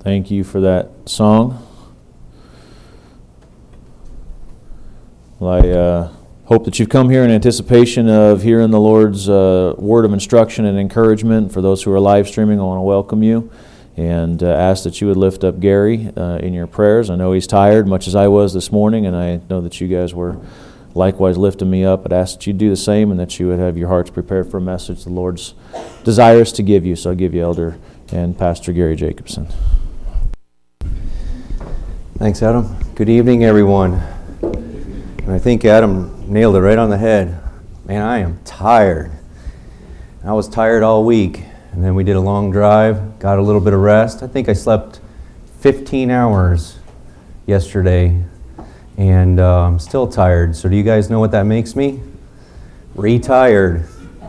Thank you for that song. Well, I hope that you've come here in anticipation of hearing the Lord's word of instruction and encouragement. For those who are live streaming, I want to welcome you and ask that you would lift up Gary in your prayers. I know he's tired, much as I was this morning, and I know that you guys were likewise lifting me up. I'd ask that you do the same and that you would have your hearts prepared for a message the Lord's desires to give you. So I'll give you Elder and Pastor Gary Jacobson. Thanks, Adam. Good evening, everyone. And I think Adam nailed it right on the head. Man, I am tired. I was tired all week, and then we did a long drive, got a little bit of rest. I think I slept 15 hours yesterday, and I'm still tired. So do you guys know what that makes me? Retired.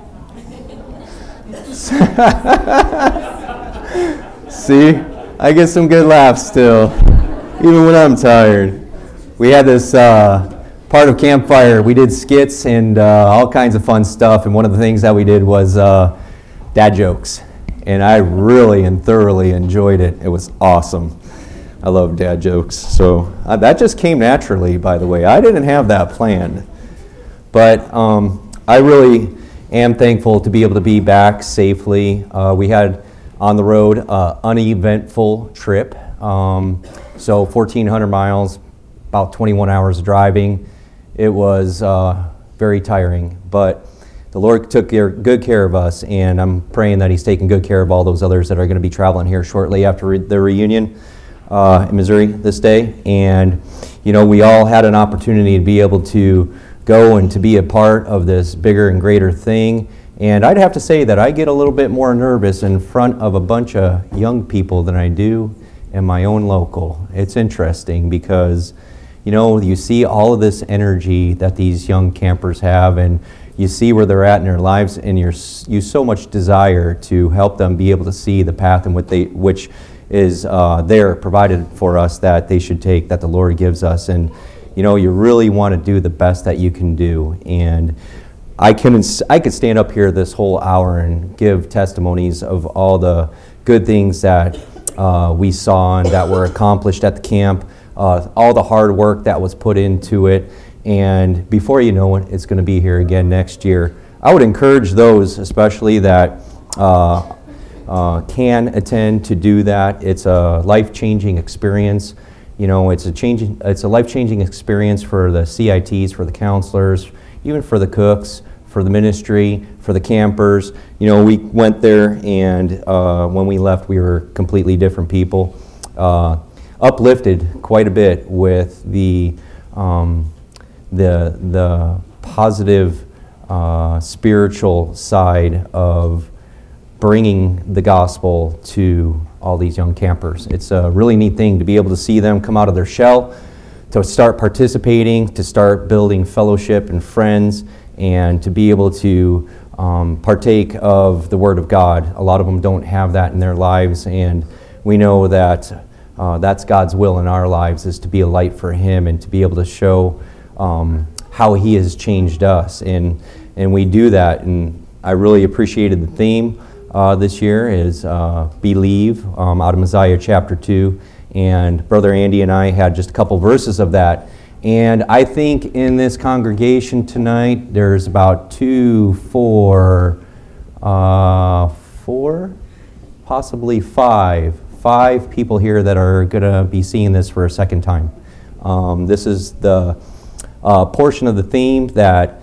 See, I get some good laughs still, even when I'm tired. We had this part of Campfire. We did skits and all kinds of fun stuff, and one of the things that we did was dad jokes, and I really and thoroughly enjoyed it. It was awesome. I love dad jokes. So that just came naturally, by the way. I didn't have that planned, but I really am thankful to be able to be back safely. We had on the road uneventful trip. So 1,400 miles, about 21 hours of driving. It was very tiring, but the Lord took good care of us, and I'm praying that He's taking good care of all those others that are going to be traveling here shortly after the reunion in Missouri this day. And, you know, we all had an opportunity to be able to go and to be a part of this bigger and greater thing. And I'd have to say that I get a little bit more nervous in front of a bunch of young people than I do in my own local. It's interesting because, you know, you see all of this energy that these young campers have, and you see where they're at in their lives, and you so much desire to help them be able to see the path in which is there provided for us that they should take, that the Lord gives us. And, you know, you really want to do the best that you can do. And I could stand up here this whole hour and give testimonies of all the good things that we saw and that were accomplished at the camp, all the hard work that was put into it, and before you know it, it's going to be here again next year. I would encourage those, especially that can attend, to do that. It's a life-changing experience. You know, it's a life-changing experience for the CITs, for the counselors, even for the cooks, for the ministry, for the campers. You know, we went there, and when we left, we were completely different people. Uplifted quite a bit with the positive spiritual side of bringing the gospel to all these young campers. It's a really neat thing to be able to see them come out of their shell, to start participating, to start building fellowship and friends, and to be able to partake of the Word of God. A lot of them don't have that in their lives, and we know that that's God's will in our lives, is to be a light for Him and to be able to show how He has changed us. And we do that, and I really appreciated the theme this year is Believe, out of Mosiah chapter 2. And Brother Andy and I had just a couple verses of that. And I think in this congregation tonight, there's about 4, possibly 5 people here that are going to be seeing this for a second time. This is the portion of the theme that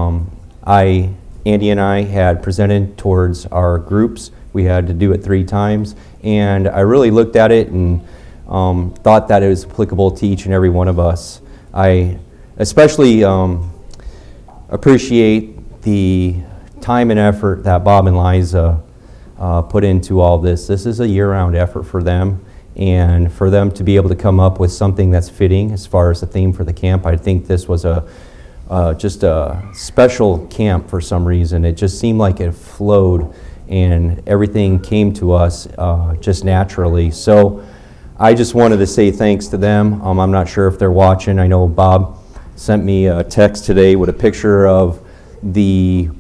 Andy and I had presented towards our groups. We had to do it 3 times, and I really looked at it and thought that it was applicable to each and every one of us. I especially appreciate the time and effort that Bob and Liza put into all this. This is a year-round effort for them, and for them to be able to come up with something that's fitting as far as the theme for the camp. I think this was just a special camp for some reason. It just seemed like it flowed, and everything came to us just naturally. So I just wanted to say thanks to them. I'm not sure if they're watching. I know Bob sent me a text today with a picture of the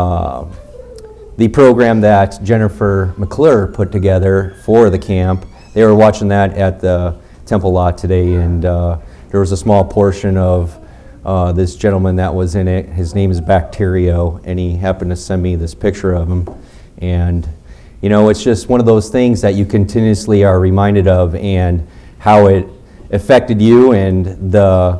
program that Jennifer McClure put together for the camp. they were watching that at the temple lot today, and there was a small portion of this gentleman that was in it. His name is Bacterio, and he happened to send me this picture of him. And, it's just one of those things that you continuously are reminded of, and how it affected you, and the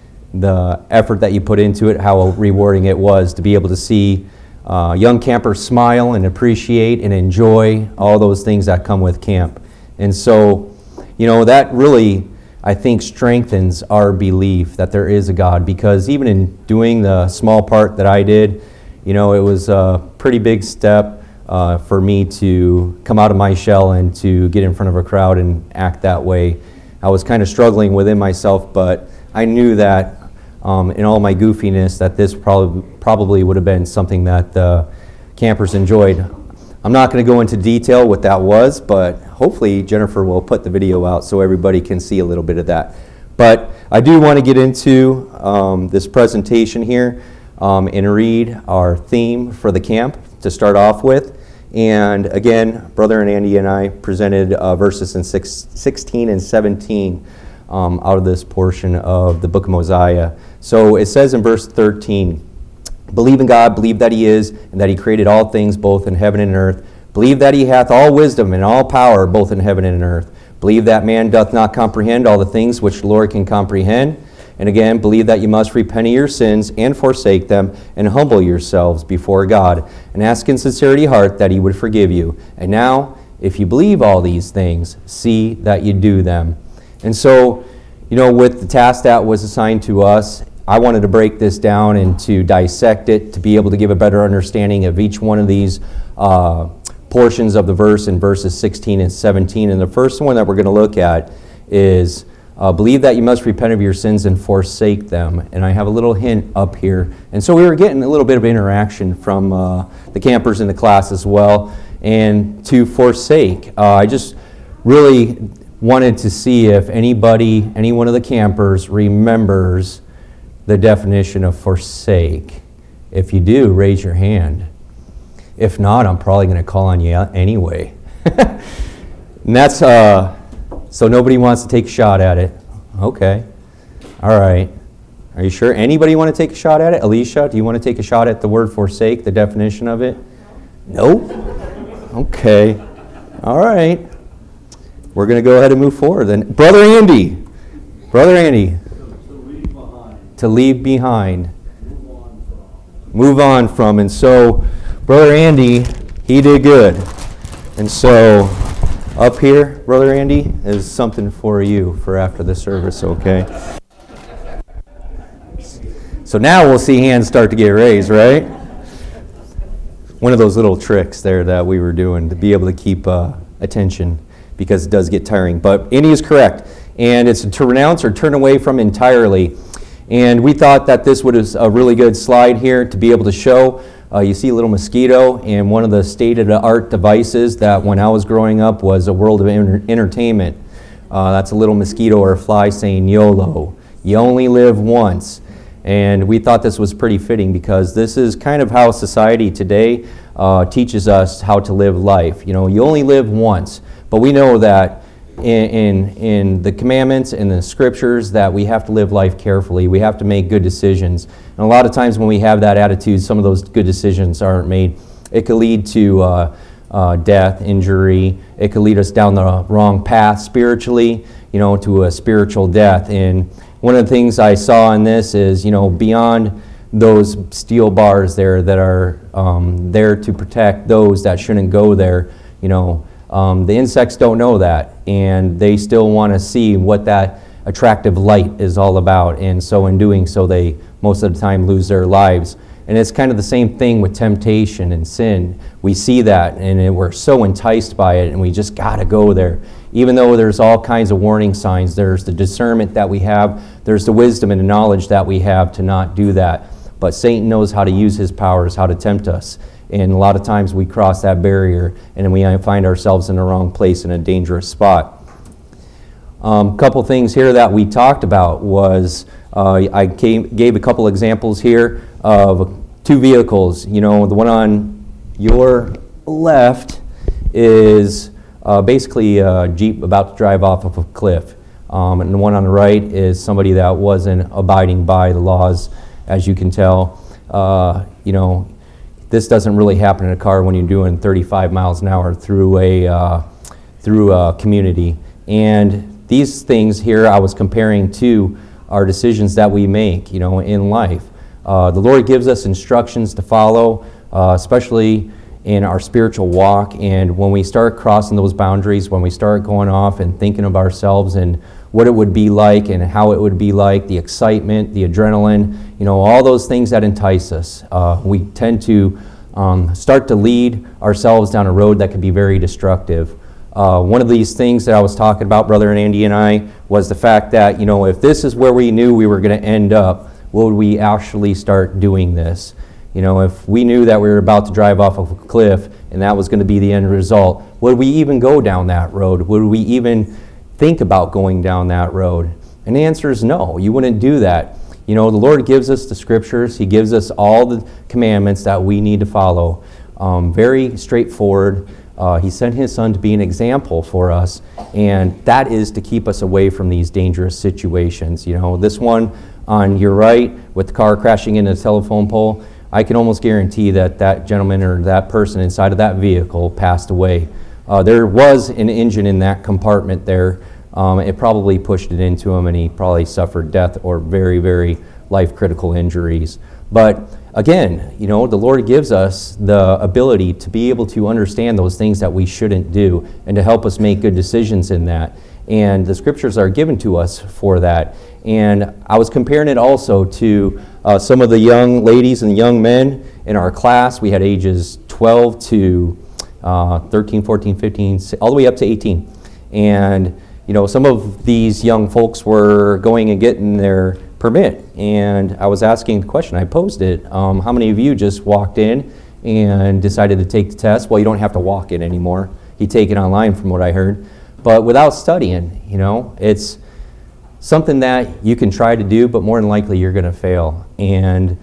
effort that you put into it, how rewarding it was to be able to see young campers smile and appreciate and enjoy all those things that come with camp. And so, that really, I think, strengthens our belief that there is a God, because even in doing the small part that I did, it was a pretty big step for me to come out of my shell and to get in front of a crowd and act that way. I was kind of struggling within myself, but I knew that in all my goofiness that this probably would have been something that the campers enjoyed. I'm not going to go into detail what that was, but hopefully Jennifer will put the video out so everybody can see a little bit of that. But I do want to get into this presentation here and read our theme for the camp to start off with. And again, Brother Andy and I presented verses in 16 and 17 out of this portion of the book of Mosiah. So it says in verse 13, "Believe in God, believe that he is, and that he created all things both in heaven and earth. Believe that he hath all wisdom and all power both in heaven and in earth. Believe that man doth not comprehend all the things which the Lord can comprehend. And again, believe that you must repent of your sins and forsake them, and humble yourselves before God, and ask in sincerity of heart that he would forgive you. And now, if you believe all these things, see that you do them." And so, with the task that was assigned to us, I wanted to break this down and to dissect it, to be able to give a better understanding of each one of these portions of the verse in verses 16 and 17. And the first one that we're going to look at is believe that you must repent of your sins and forsake them. And I have a little hint up here. And so we were getting a little bit of interaction from the campers in the class as well. And to forsake, I just really wanted to see if any one of the campers remembers the definition of forsake. If you do, raise your hand. If not, I'm probably going to call on you anyway. And that's, so nobody wants to take a shot at it. Okay. All right. Are you sure? Anybody want to take a shot at it? Alicia, do you want to take a shot at the word forsake, the definition of it? Nope. Okay. All right. We're going to go ahead and move forward then. Brother Andy. To leave behind. Move on from. And so, Brother Andy, he did good. And so, up here, Brother Andy, is something for you for after the service, okay? So now we'll see hands start to get raised, right? One of those little tricks there that we were doing to be able to keep attention, because it does get tiring. But Andy is correct. And it's to renounce or turn away from entirely. And we thought that this was a really good slide here to be able to show. You see a little mosquito, and one of the state-of-the-art devices that when I was growing up was a world of entertainment. That's a little mosquito or a fly saying YOLO. You only live once. And we thought this was pretty fitting, because this is kind of how society today teaches us how to live life. You only live once. But we know that in the commandments and the scriptures that we have to live life carefully. We have to make good decisions. And a lot of times when we have that attitude, some of those good decisions aren't made. It could lead to death, injury. It could lead us down the wrong path spiritually, to a spiritual death. And one of the things I saw in this is, beyond those steel bars there that are there to protect those that shouldn't go there, the insects don't know that, and they still want to see what that attractive light is all about. And so in doing so, they most of the time lose their lives. And it's kind of the same thing with temptation and sin. We see that, and we're so enticed by it, and we just got to go there. Even though there's all kinds of warning signs, there's the discernment that we have, there's the wisdom and the knowledge that we have to not do that. But Satan knows how to use his powers, how to tempt us. And a lot of times we cross that barrier, and we find ourselves in the wrong place in a dangerous spot. A couple things here that we talked about was, I gave a couple examples here of two vehicles. The one on your left is basically a Jeep about to drive off of a cliff. And the one on the right is somebody that wasn't abiding by the laws, as you can tell. This doesn't really happen in a car when you're doing 35 miles an hour through a community. And these things here I was comparing to our decisions that we make, in life. The Lord gives us instructions to follow, especially in our spiritual walk. And when we start crossing those boundaries, when we start going off and thinking of ourselves and what it would be like and how it would be like, the excitement, the adrenaline, all those things that entice us, we tend to start to lead ourselves down a road that can be very destructive. One of these things that I was talking about, Brother Andy and I, was the fact that, if this is where we knew we were going to end up, would we actually start doing this? If we knew that we were about to drive off of a cliff and that was going to be the end result, would we even go down that road? Would we even think about going down that road? And the answer is no, you wouldn't do that. The Lord gives us the scriptures. He gives us all the commandments that we need to follow. Very straightforward. He sent his son to be an example for us, and that is to keep us away from these dangerous situations. This one on your right with the car crashing into a telephone pole, I can almost guarantee that that gentleman or that person inside of that vehicle passed away. There was an engine in that compartment there. It probably pushed it into him, and he probably suffered death or very, very life-critical injuries. But again, the Lord gives us the ability to be able to understand those things that we shouldn't do and to help us make good decisions in that. And the scriptures are given to us for that. And I was comparing it also to some of the young ladies and young men in our class. We had ages 12 to 13, 14, 15, all the way up to 18. And, some of these young folks were going and getting their permit. And I was asking the question, I posed it, how many of you just walked in and decided to take the test? Well, you don't have to walk it anymore. You take it online from what I heard. But without studying, it's something that you can try to do, but more than likely you're going to fail. And,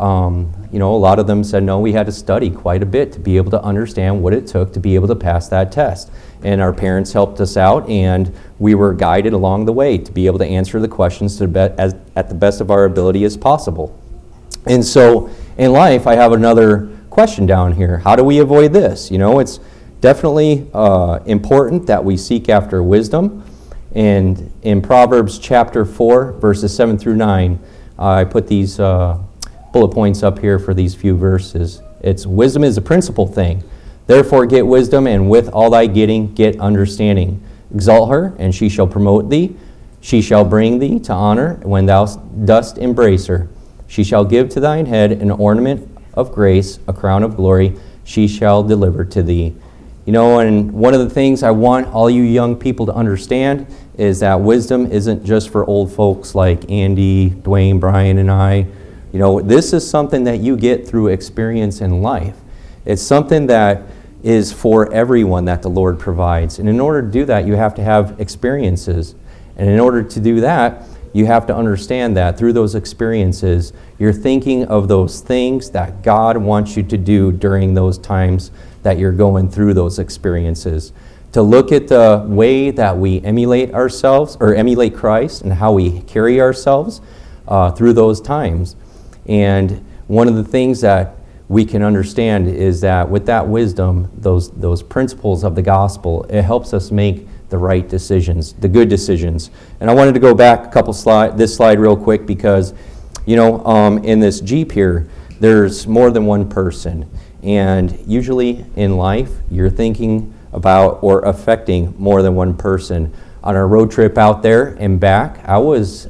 a lot of them said, no, we had to study quite a bit to be able to understand what it took to be able to pass that test. And our parents helped us out, and we were guided along the way to be able to answer the questions at the best of our ability as possible. And so in life, I have another question down here. How do we avoid this? It's definitely important that we seek after wisdom. And in Proverbs chapter 4, verses 7 through 9, I put these bullet points up here for these few verses. It's wisdom is a principal thing. Therefore get wisdom, and with all thy getting, get understanding. Exalt her, and she shall promote thee. She shall bring thee to honor when thou dost embrace her. She shall give to thine head an ornament of grace, a crown of glory. She shall deliver to thee. And one of the things I want all you young people to understand is that wisdom isn't just for old folks like Andy, Dwayne, Brian, and I. This is something that you get through experience in life. It's something that is for everyone that the Lord provides. And in order to do that, you have to have experiences. And in order to do that, you have to understand that through those experiences, you're thinking of those things that God wants you to do during those times that you're going through those experiences. To look at the way that we emulate ourselves, or emulate Christ, and how we carry ourselves through those times. And one of the things that we can understand is that with that wisdom, those principles of the gospel, it helps us make the right decisions, the good decisions. And I wanted to go back a couple this slide real quick because, in this Jeep here, there's more than one person. And usually in life, you're thinking about or affecting more than one person. On our road trip out there and back, I was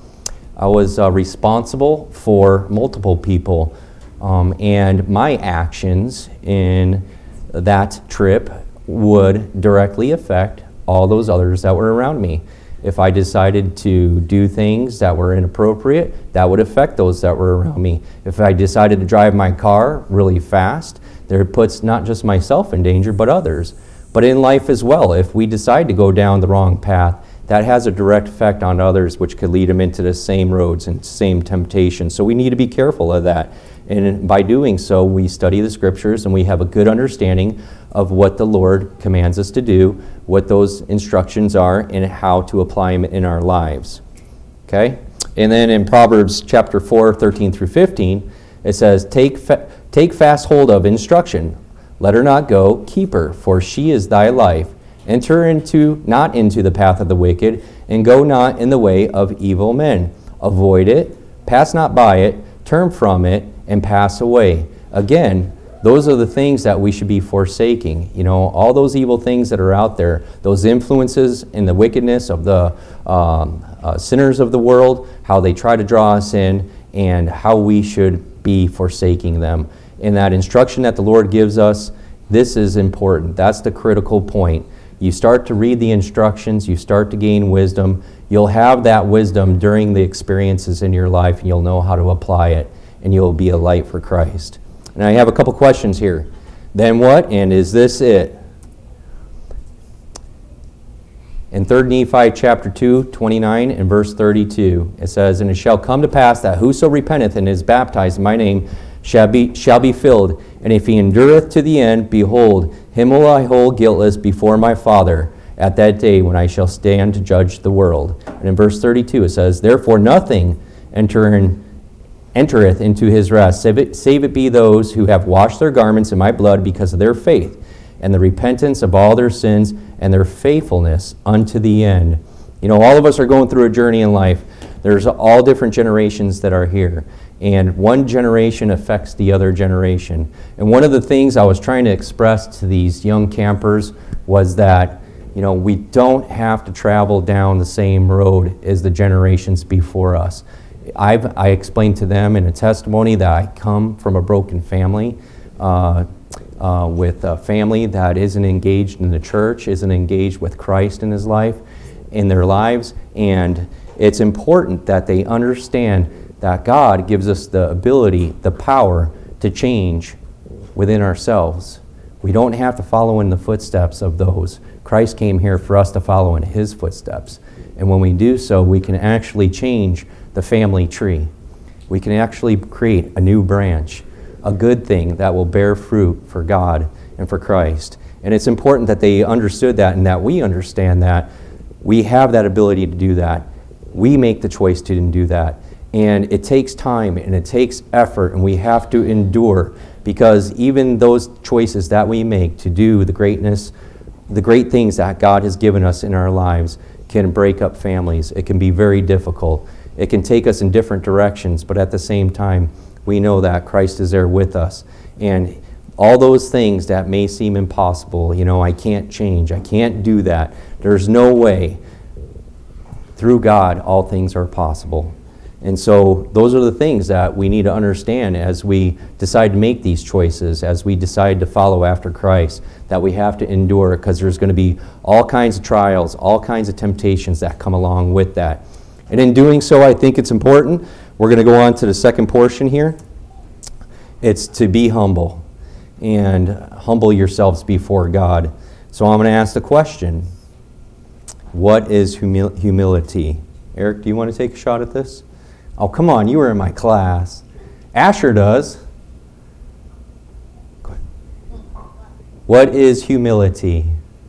responsible for multiple people. And my actions in that trip would directly affect all those others that were around me. If I decided to do things that were inappropriate, that would affect those that were around me. If I decided to drive my car really fast, there puts not just myself in danger, but others. But in life as well, if we decide to go down the wrong path, that has a direct effect on others, which could lead them into the same roads and same temptations. So we need to be careful of that. And by doing so, we study the scriptures and we have a good understanding of what the Lord commands us to do, what those instructions are, and how to apply them in our lives. Okay? And then in Proverbs chapter 4, 13 through 15, it says, Take fast hold of instruction. Let her not go. Keep her, for she is thy life. Enter not into the path of the wicked, and go not in the way of evil men. Avoid it, pass not by it, turn from it, and pass away. Again, those are the things that we should be forsaking. You know, all those evil things that are out there, those influences and the wickedness of the sinners of the world, how they try to draw us in, and how we should be forsaking them. And that instruction that the Lord gives us, this is important. That's the critical point. You start to read the instructions, you start to gain wisdom. You'll have that wisdom during the experiences in your life, and you'll know how to apply it, and you'll be a light for Christ. And I have a couple questions here. Then what, and is this it? In 3 Nephi chapter 2, 29 and verse 32, it says, And it shall come to pass that whoso repenteth and is baptized in my name shall be filled. And if he endureth to the end, behold, him will I hold guiltless before my Father at that day when I shall stand to judge the world. And in verse 32 it says, Therefore nothing entereth into his rest, save it be those who have washed their garments in my blood because of their faith, and the repentance of all their sins, and their faithfulness unto the end. You know, all of us are going through a journey in life. There's all different generations that are here, and one generation affects the other generation. And one of the things I was trying to express to these young campers was that, you know, we don't have to travel down the same road as the generations before us. I explained to them in a testimony that I come from a broken family, with a family that isn't engaged in the church, isn't engaged with Christ in their lives, and it's important that they understand that God gives us the ability, the power to change within ourselves. We don't have to follow in the footsteps of those. Christ came here for us to follow in his footsteps. And when we do so, we can actually change the family tree. We can actually create a new branch, a good thing that will bear fruit for God and for Christ. And it's important that they understood that and that we understand that we have that ability to do that. We make the choice to do that. And it takes time and it takes effort, and we have to endure, because even those choices that we make to do the great things that God has given us in our lives can break up families. It can be very difficult. It can take us in different directions, but at the same time, we know that Christ is there with us. And all those things that may seem impossible, you know, I can't change, I can't do that, there's no way. Through God, all things are possible. And so those are the things that we need to understand as we decide to make these choices, as we decide to follow after Christ, that we have to endure, because there's going to be all kinds of trials, all kinds of temptations that come along with that. And in doing so, I think it's important. We're going to go on to the second portion here. It's to be humble, and humble yourselves before God. So I'm going to ask the question, what is humility? Eric, do you want to take a shot at this? Oh, come on, you were in my class. Asher does. Go ahead. What is humility?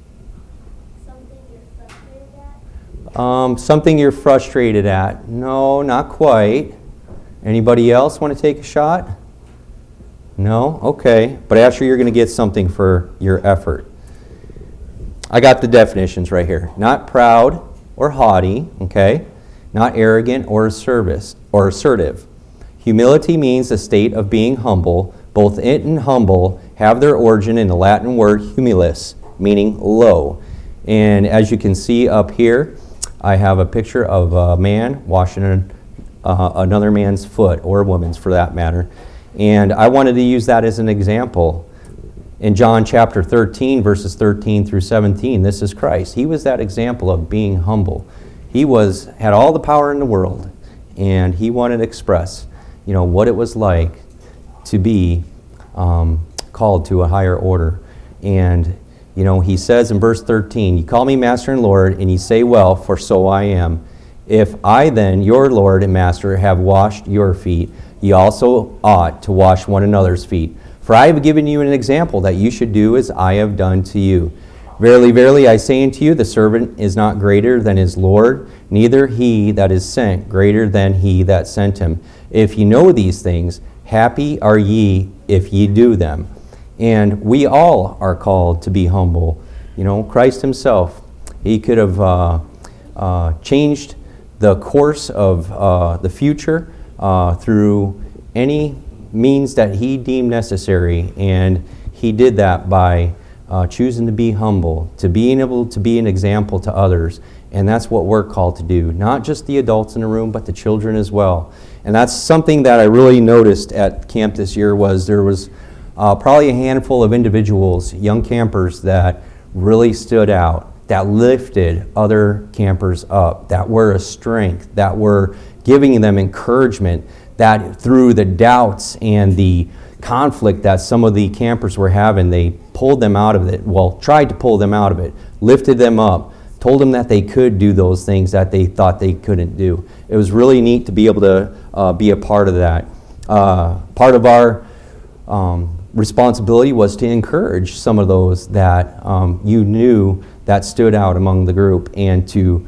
Something you're frustrated at. No, not quite. Anybody else want to take a shot? No? Okay. But Asher, you're going to get something for your effort. I got the definitions right here. Not proud or haughty, okay? Not arrogant or assertive. Humility means a state of being humble. Both it and humble have their origin in the Latin word humilis, meaning low. And as you can see up here, I have a picture of a man washing another man's foot, or a woman's for that matter. And I wanted to use that as an example. In John chapter 13, verses 13 through 17, this is Christ. He was that example of being humble. He had all the power in the world, and he wanted to express, you know, what it was like to be called to a higher order. And He says in verse 13, "You call me Master and Lord, and ye say, well, for so I am. If I then, your Lord and Master, have washed your feet, ye also ought to wash one another's feet. For I have given you an example that you should do as I have done to you. Verily, verily, I say unto you, the servant is not greater than his Lord, neither he that is sent greater than he that sent him. If ye know these things, happy are ye if ye do them." And we all are called to be humble. Christ himself, he could have changed the course of the future through any means that he deemed necessary, and he did that by choosing to be humble, to being able to be an example to others. And that's what we're called to do, not just the adults in the room, but the children as well. And that's something that I really noticed at camp this year. There was probably a handful of individuals, young campers, that really stood out, that lifted other campers up, that were a strength, that were giving them encouragement, that through the doubts and the conflict that some of the campers were having, they pulled them out of it, tried to pull them out of it, lifted them up, told them that they could do those things that they thought they couldn't do. It was really neat to be able to be a part of that. Part of our responsibility was to encourage some of those that you knew that stood out among the group, and to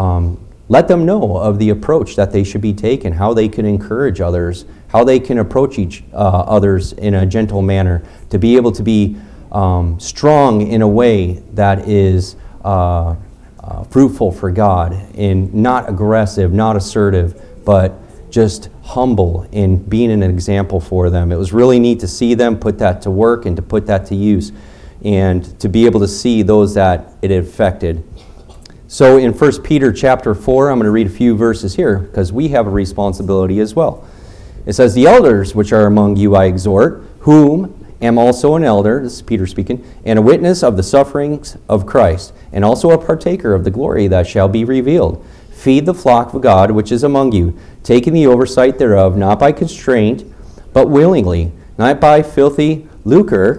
let them know of the approach that they should be taking, how they can encourage others, how they can approach others in a gentle manner, to be able to be strong in a way that is fruitful for God, and not aggressive, not assertive, but just humble in being an example for them. It was really neat to see them put that to work and to put that to use, and to be able to see those that it affected. So in 1 Peter chapter 4, I'm going to read a few verses here, because we have a responsibility as well. It says, "The elders which are among you I exhort, whom am also an elder," this is Peter speaking, "and a witness of the sufferings of Christ, and also a partaker of the glory that shall be revealed. Feed the flock of God which is among you, taking the oversight thereof, not by constraint, but willingly, not by filthy lucre,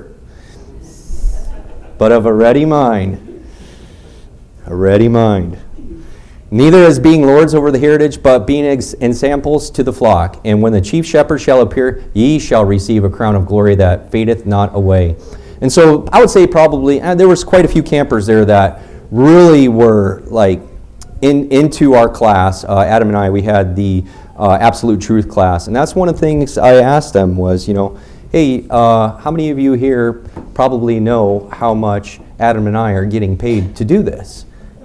but of a ready mind." A ready mind. "Neither as being lords over the heritage, but being ensamples to the flock. And when the chief shepherd shall appear, ye shall receive a crown of glory that fadeth not away." And so I would say probably, there was quite a few campers there that really were into our class. Adam and I, we had the Absolute Truth class. And that's one of the things I asked them was, hey, how many of you here probably know how much Adam and I are getting paid to do this?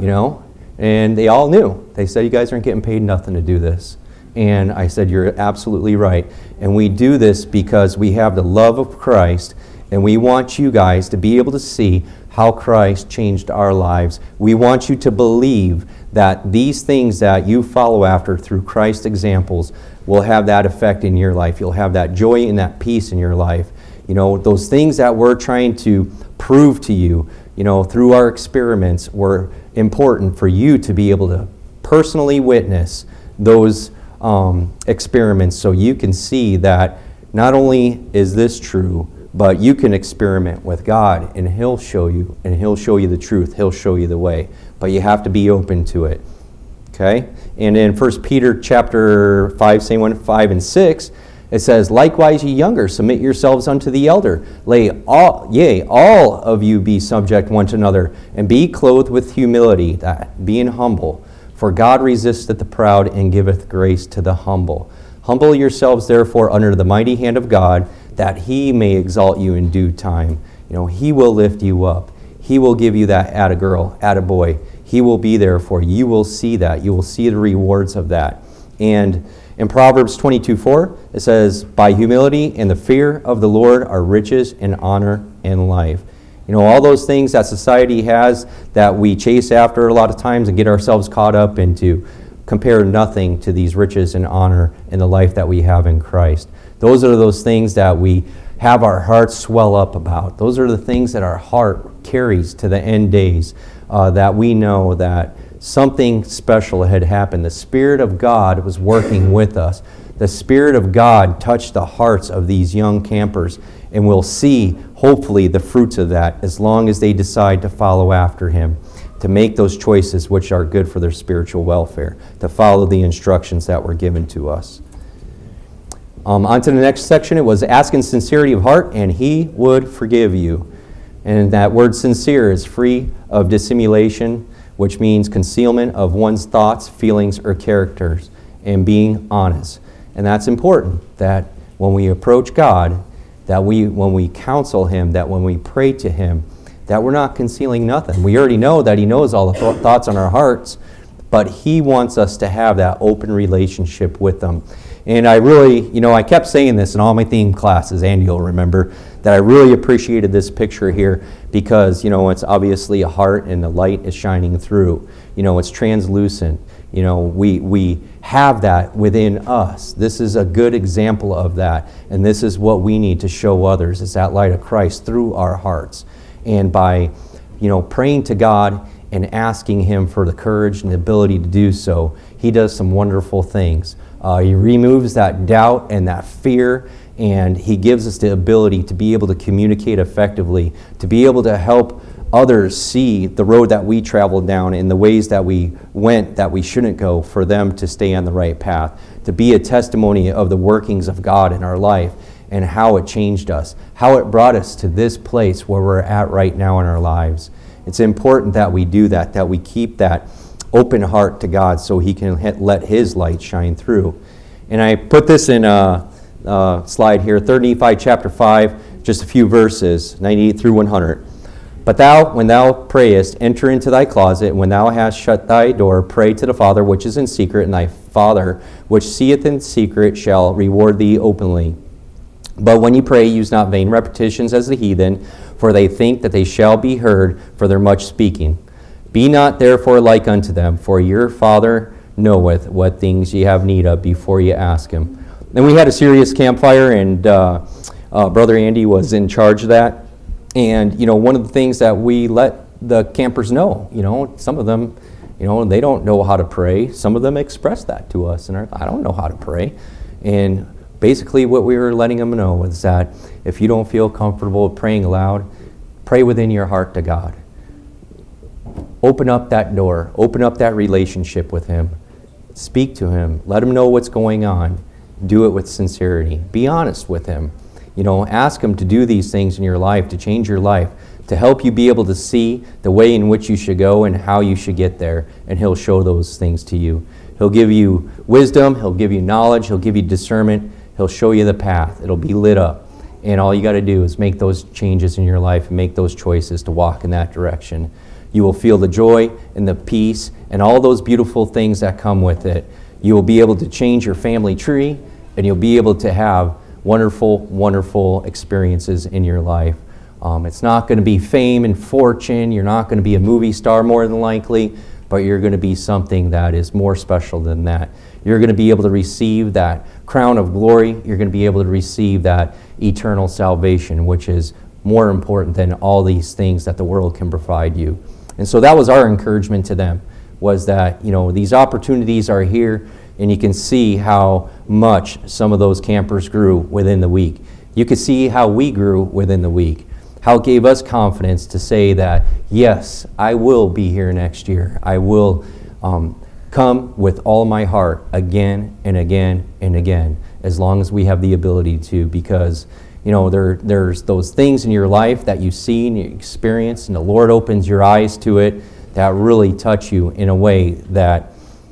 And they all knew. They said, "You guys aren't getting paid nothing to do this." And I said, "You're absolutely right. And we do this because we have the love of Christ, and we want you guys to be able to see how Christ changed our lives. We want you to believe that these things that you follow after through Christ's examples will have that effect in your life. You'll have that joy and that peace in your life. Those things that we're trying to prove to you, through our experiments, were important for you to be able to personally witness those experiments, so you can see that not only is this true, but you can experiment with God, and He'll show you the truth. He'll show you the way, but you have to be open to it. Okay? And in 1 Peter chapter 5, same one, 5 and 6, it says, "Likewise, ye younger, submit yourselves unto the elder. All of you be subject one to another, and be clothed with humility," that being humble. "For God resisteth the proud, and giveth grace to the humble. Humble yourselves, therefore, under the mighty hand of God, that He may exalt you in due time." He will lift you up. He will give you that atta-girl, atta-boy. He will be there for you. You will see that. You will see the rewards of that. And in Proverbs 22:4, it says, "By humility and the fear of the Lord are riches and honor and life." All those things that society has that we chase after a lot of times and get ourselves caught up into compare nothing to these riches and honor and the life that we have in Christ. Those are those things that we have our hearts swell up about. Those are the things that our heart carries to the end days, that we know that something special had happened. The Spirit of God was working with us. The Spirit of God touched the hearts of these young campers, and will see, hopefully, the fruits of that as long as they decide to follow after him, to make those choices which are good for their spiritual welfare, to follow the instructions that were given to us. On to the next section. It was ask in sincerity of heart, and he would forgive you. And that word sincere is free of dissimulation, which means concealment of one's thoughts, feelings, or characters, and being honest. And that's important, that when we approach God, that when we counsel him, that when we pray to him, that we're not concealing nothing. We already know that he knows all the thoughts on our hearts, but he wants us to have that open relationship with him. And I really, I kept saying this in all my theme classes, Andy will remember, that I really appreciated this picture here because, it's obviously a heart and the light is shining through. It's translucent. We have that within us. This is a good example of that. And this is what we need to show others, is that light of Christ through our hearts. And by, praying to God and asking him for the courage and the ability to do so, he does some wonderful things. He removes that doubt and that fear, and he gives us the ability to be able to communicate effectively, to be able to help others see the road that we traveled down and the ways that we went that we shouldn't go, for them to stay on the right path, to be a testimony of the workings of God in our life and how it changed us, how it brought us to this place where we're at right now in our lives. It's important that we do that we keep that open heart to God so he can let his light shine through. And I put this in a slide here, 3 Nephi chapter 5, just a few verses, 98 through 100. But thou, when thou prayest, enter into thy closet, and when thou hast shut thy door, pray to the Father which is in secret, and thy Father which seeth in secret shall reward thee openly. But when you pray, use not vain repetitions as the heathen, for they think that they shall be heard for their much speaking. Be not therefore like unto them, for your Father knoweth what things ye have need of before ye ask him. Then we had a serious campfire, and Brother Andy was in charge of that. And, one of the things that we let the campers know, some of them, they don't know how to pray. Some of them express that to us, and I don't know how to pray. And basically what we were letting them know is that if you don't feel comfortable praying aloud, pray within your heart to God. Open up that door. Open up that relationship with him. Speak to him. Let him know what's going on. Do it with sincerity. Be honest with him. Ask him to do these things in your life, to change your life, to help you be able to see the way in which you should go and how you should get there, and he'll show those things to you. He'll give you wisdom, he'll give you knowledge, he'll give you discernment, he'll show you the path. It'll be lit up, and all you got to do is make those changes in your life and make those choices to walk in that direction. You will feel the joy and the peace and all those beautiful things that come with it. You will be able to change your family tree, and you'll be able to have wonderful, wonderful experiences in your life. It's not going to be fame and fortune. You're not going to be a movie star more than likely, but you're going to be something that is more special than that. You're going to be able to receive that crown of glory. You're going to be able to receive that eternal salvation, which is more important than all these things that the world can provide you. And so that was our encouragement to them, was that, these opportunities are here, and you can see how much some of those campers grew within the week. You could see how we grew within the week, how it gave us confidence to say that, yes, I will be here next year. I will come with all my heart again and again and again, as long as we have the ability to, because there's those things in your life that you see and you experience, and the Lord opens your eyes to it, that really touch you in a way that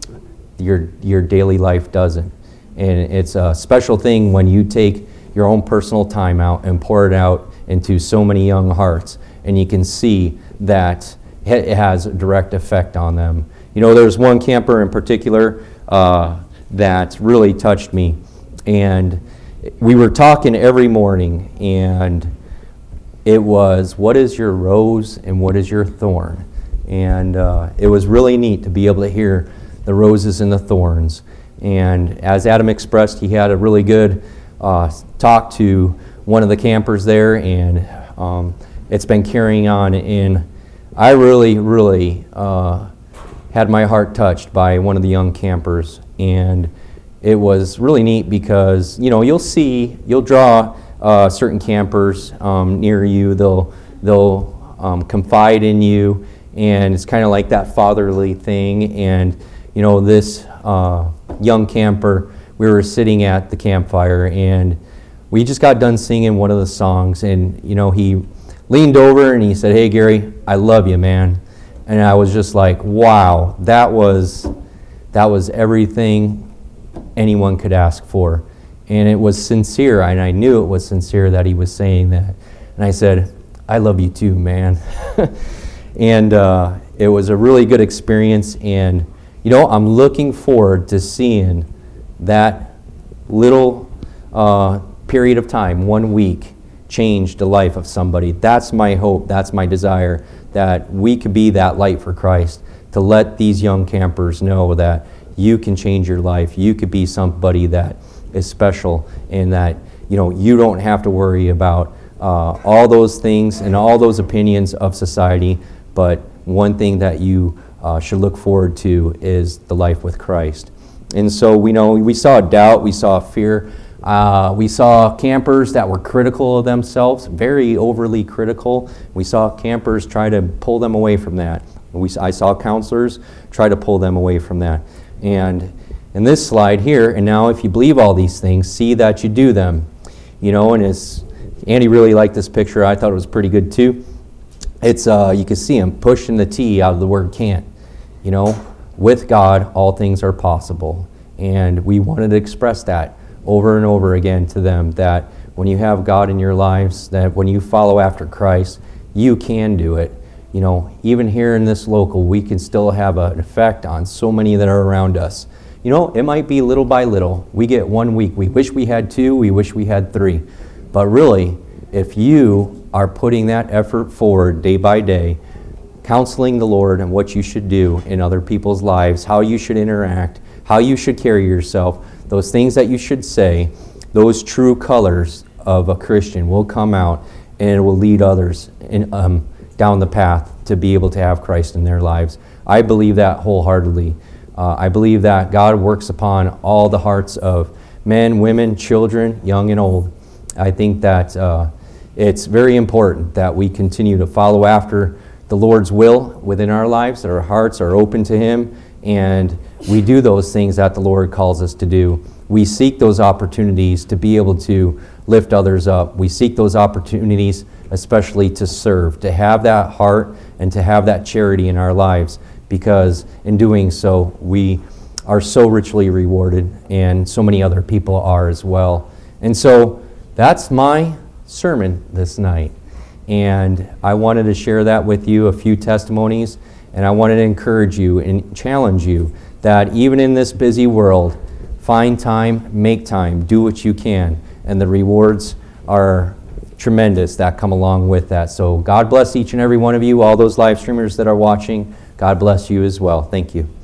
your daily life doesn't. And it's a special thing when you take your own personal time out and pour it out into so many young hearts, and you can see that it has a direct effect on them. There's one camper in particular that really touched me, and we were talking every morning, and it was, what is your rose and what is your thorn? And it was really neat to be able to hear the roses and the thorns. And as Adam expressed, he had a really good talk to one of the campers there, and it's been carrying on. And I really, really had my heart touched by one of the young campers. And it was really neat because, you'll draw certain campers near you. They'll confide in you, and it's kind of like that fatherly thing. And this young camper, we were sitting at the campfire, and we just got done singing one of the songs, and he leaned over and he said, "Hey Gary, I love you, man." And I was just like, wow, that was everything anyone could ask for. And it was sincere, and I knew it was sincere that he was saying that. And I said, "I love you too, man." And it was a really good experience, and I'm looking forward to seeing that little period of time, 1 week, change the life of somebody. That's my hope, that's my desire, that we could be that light for Christ, to let these young campers know that you can change your life, you could be somebody that is special, and that you don't have to worry about all those things and all those opinions of society, but one thing that you should look forward to is the life with Christ. And so we saw doubt, we saw fear, we saw campers that were critical of themselves, very overly critical. We saw campers try to pull them away from that. I saw counselors try to pull them away from that. And in this slide here, and now if you believe all these things, see that you do them. And Andy really liked this picture. I thought it was pretty good too. It's you can see him pushing the T out of the word can't. With God, all things are possible. And we wanted to express that over and over again to them, that when you have God in your lives, that when you follow after Christ, you can do it. Even here in this local, we can still have an effect on so many that are around us. It might be little by little. We get 1 week. We wish we had 2. We wish we had 3. But really, if you are putting that effort forward day by day, counseling the Lord and what you should do in other people's lives, how you should interact, how you should carry yourself, those things that you should say, those true colors of a Christian will come out, and it will lead others down the path to be able to have Christ in their lives. I believe that wholeheartedly. I believe that God works upon all the hearts of men, women, children, young and old. I think that it's very important that we continue to follow after the Lord's will within our lives, that our hearts are open to Him, and we do those things that the Lord calls us to do. We seek those opportunities to be able to lift others up. We seek those opportunities especially to serve, to have that heart and to have that charity in our lives, because in doing so, we are so richly rewarded, and so many other people are as well. And so that's my sermon this night. And I wanted to share that with you, a few testimonies, and I wanted to encourage you and challenge you that even in this busy world, find time, make time, do what you can, and the rewards are tremendous that come along with that. So God bless each and every one of you, all those live streamers that are watching. God bless you as well. Thank you.